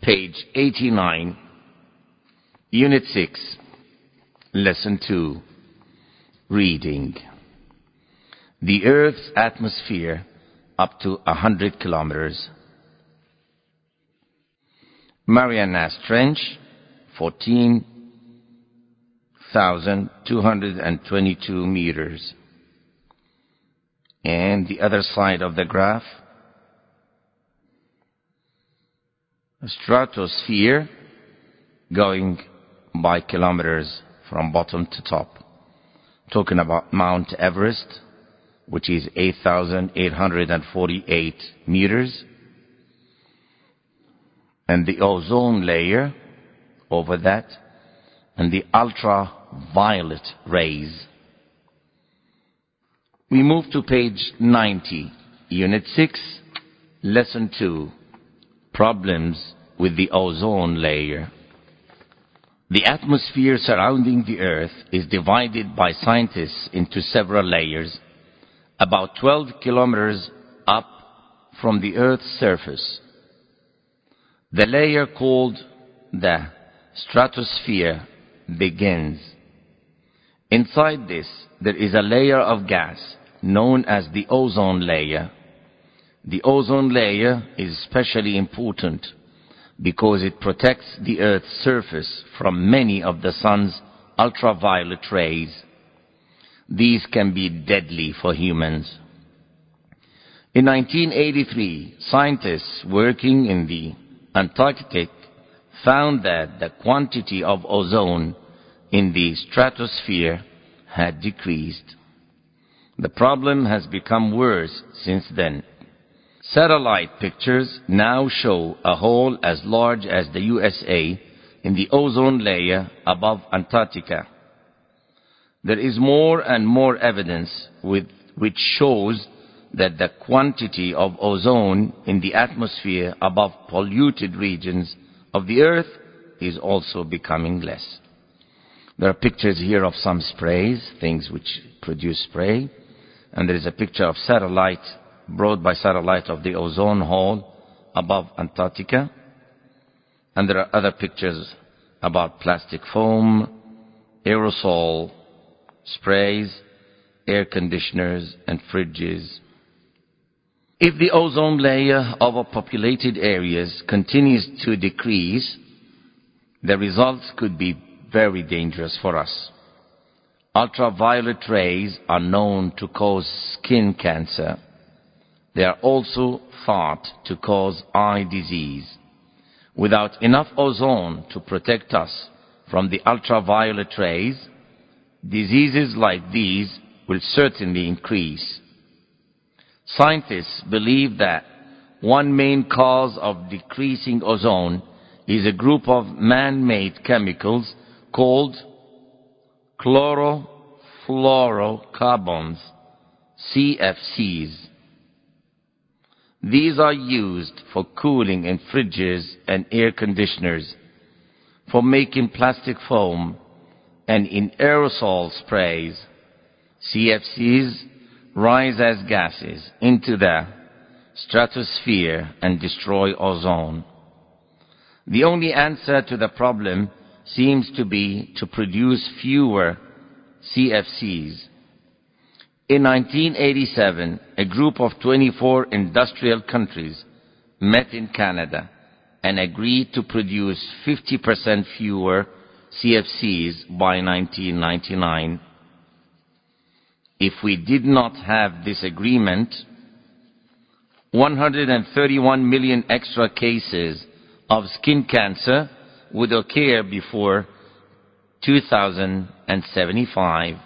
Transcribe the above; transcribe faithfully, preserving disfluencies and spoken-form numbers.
page eighty-nine, Unit six, Lesson two, Reading. The Earth's atmosphere up to one hundred kilometers. Marianas Trench, fourteen thousand two hundred twenty-two meters. And the other side of the graph, stratosphere, going by kilometers from bottom to top. Talking about Mount Everest, which is eight thousand eight hundred forty-eight meters. And the ozone layer over that, and the ultraviolet rays. We move to page ninety, Unit six, Lesson two, Problems with the ozone layer. The atmosphere surrounding the Earth is divided by scientists into several layers, about twelve kilometers up from the Earth's surface. The layer called the stratosphere begins. Inside this, there is a layer of gas known as the ozone layer. The ozone layer is especially important because it protects the Earth's surface from many of the sun's ultraviolet rays. These can be deadly for humans. In nineteen eighty-three, scientists working in the Antarctic found that the quantity of ozone in the stratosphere had decreased. The problem has become worse since then. Satellite pictures now show a hole as large as the U S A in the ozone layer above Antarctica. There is more and more evidence with, which shows that the quantity of ozone in the atmosphere above polluted regions of the Earth is also becoming less. There are pictures here of some sprays, things which produce spray, and there is a picture of satellite, brought by satellite, of the ozone hole above Antarctica. And there are other pictures about plastic foam, aerosol sprays, air conditioners, and fridges. If the ozone layer of populated areas continues to decrease, the results could be very dangerous for us. Ultraviolet rays are known to cause skin cancer. They are also thought to cause eye disease. Without enough ozone to protect us from the ultraviolet rays, diseases like these will certainly increase. Scientists believe that one main cause of decreasing ozone is a group of man-made chemicals called chlorofluorocarbons, C F Cs. These are used for cooling in fridges and air conditioners, for making plastic foam, and in aerosol sprays. C F Cs rise as gases into the stratosphere and destroy ozone. The only answer to the problem seems to be to produce fewer C F Cs. In nineteen eighty-seven, a group of twenty-four industrial countries met in Canada and agreed to produce fifty percent fewer C F Cs by nineteen ninety-nine. If we did not have this agreement, one hundred thirty-one million extra cases of skin cancer would occur before two thousand seventy-five.